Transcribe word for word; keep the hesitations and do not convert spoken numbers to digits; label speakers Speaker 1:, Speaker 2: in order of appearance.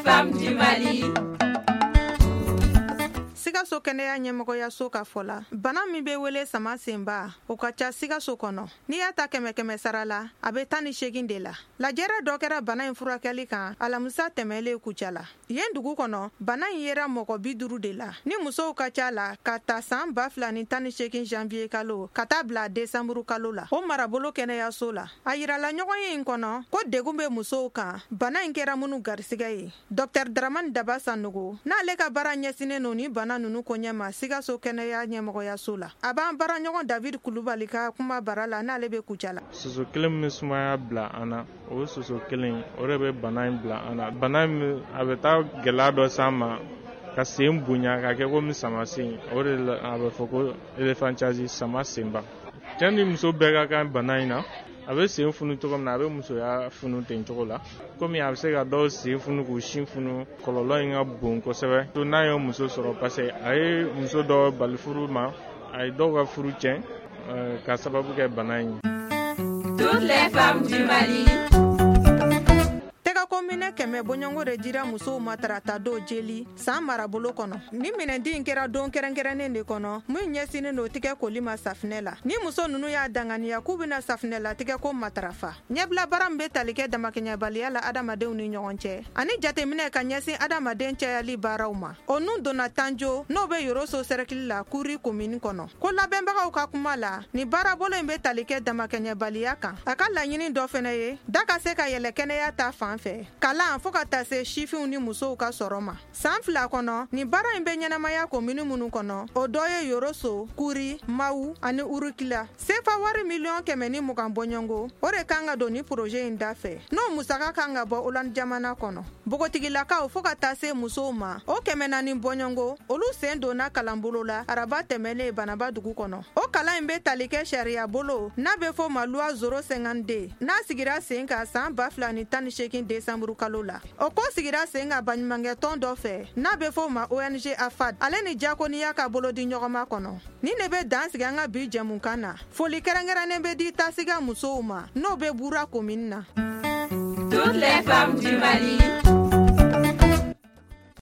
Speaker 1: femmes du Mali.
Speaker 2: Sikaso kɛnɛya ɲɛmɔgɔya so ka fɔ la bana min bɛ wele sama senba o ka ca Sikaso kɔnɔ n'i y'a ta kɛmɛ kɛmɛ sara la a bɛ tan ni segin de la lajɛrɛ dɔ kɛra bana in furakɛli kan alamisa tɛmɛlen kuca la yen dugu kɔnɔ bana in yera mɔgɔ bi duuru de la ni musow ka ca la ka ta san ba fila ni tan ni segin janvier kalo ka taa bila desanburu kalo la o marabolo kɛnɛyaso la a yirala ɲɔgɔn ye in kɔnɔ ko degun bɛ musow kan bana in kɛra minnu garisigɛ ye Dr Dramani Daba Sanogo n'ale ka baara ɲɛsinen no ni bana nunu koɲɛma Sikaso kɛnɛya ɲɛmɔgɔyaso la a b'an baara ɲɔgɔn David Kulubali ka kuma bara la n'ale bɛ kuca la
Speaker 3: soso kelen min sumaya bila an na o ye soso kelen o de bɛ bana in bila an na bana in a bɛ taa gɛlɛya dɔ s'an ma ka sen bonya ka kɛ komi sama sen o de la a bɛ fɔ ko elephantiasis sama senba cɛ ni muso bɛɛ ka kan bana in na a bɛ sen funu cogo min na a bɛ musoya funu ten cogo la komi a bɛ se ka dɔw sen funu k'u sin funu kɔlɔlɔ in ka bon kosɛbɛ to n'a ye muso sɔrɔ parce que a ye muso dɔ bali furu ma a ye dɔw ka furu tiɲɛ ka sababu kɛ bana in.
Speaker 1: Toutes les femmes du Mali.
Speaker 2: Ko minɛ kɛmɛ bɔɲɔngo de dira musow ma tarata do jeli san marabolo kɔnɔ ni minɛndi in kɛra don kɛrɛnkɛrɛnnen de kɔnɔ mun ɲɛsinen do tigɛ koli ma safinɛ la ni muso nunu y'a danganiya k'u bena safinɛ la tigɛ ko matarafa ɲɛbila bara min be tali kɛ damakɛɲɛbaliya la adamadenw ni ɲɔgɔn cɛ ani jateminɛ ka ɲɛsin adamaden cayali baaraw ma o nun donna tanjo n'o be yoroso sɛrɛkili la kuri komini kɔnɔ ko labɛnbagaw ka kuma la ni baarabolo in be tali kɛ damakɛɲɛbaliya kan a ka laɲini dɔ fɛnɛ ye da ka se ka yɛlɛ kɛnɛya ta fan fɛ kalan fo ka taa se sifinw ni musow ka sɔrɔ ma san fila kɔnɔ ni baara in bɛ ɲɛnamaya komini minnu kɔnɔ o dɔ ye yoroso kuri mawu ani urukila sefa wari miliyɔn kɛmɛ ni mugan bɔɲɔngo o de kan ka don ni proje in da fɛ n'o musaka kan ka bɔ Hollande jamana kɔnɔ bogotigilakaw fo ka taa se musow ma o kɛmɛ naani bɔɲɔngo olu sen donna kalanbolo la araba tɛmɛlen banaba dugu kɔnɔ o kalan in bɛ tali kɛ sariya bolo n'a bɛ fɔ ma loi zéro cinquante deux n'a sigira sen ka san ba fila ni tan ni segin desanburu kalo la o ko sigira sen ka baɲumankɛ tɔn dɔ fɛ n'a bɛ fɔ ma O N G AFAD ale ni jakoniya ka bolo di ɲɔgɔnma kɔnɔ ni ne bɛ dan sigi an ka bi jɛmukan na foli kɛrɛnkɛrɛnnen bɛ di tasiga musow ma n'o bɛ bura komini na.
Speaker 1: Toutes les femmes du Mali.